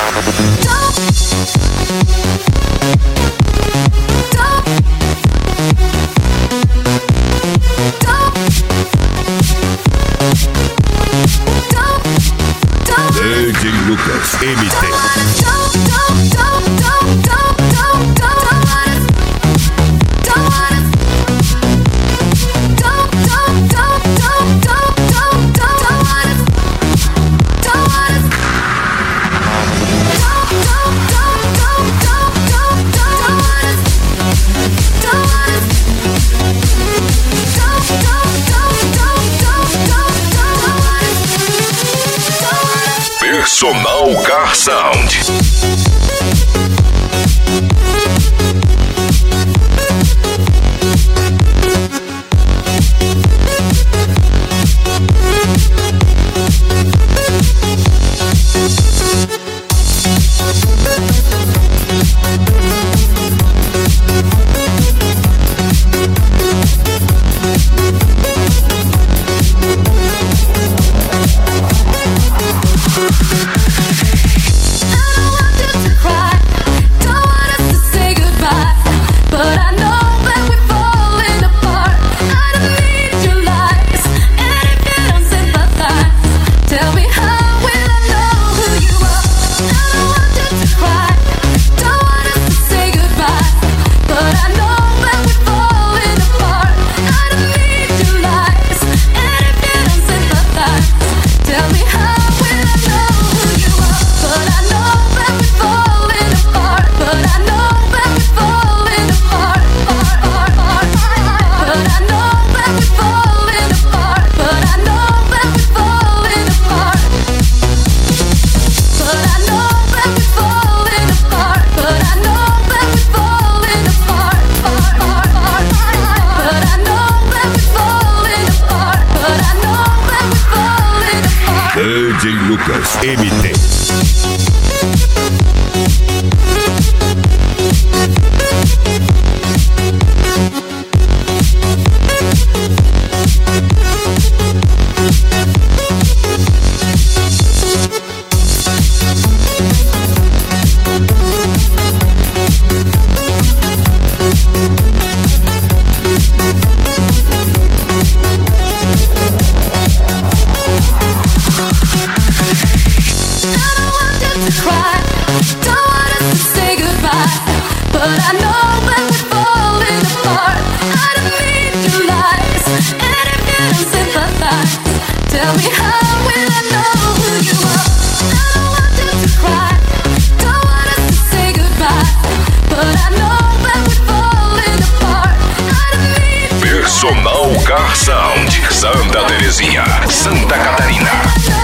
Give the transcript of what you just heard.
DJ Lucas MT. Personal Car Sound. DJ Lucas MT. Tell me how will I know who you are? I don't want you to cry, don't want us to say goodbye, but I know that we're falling apart. I don't need Personal Car Sound, Santa Terezinha, Santa Catarina.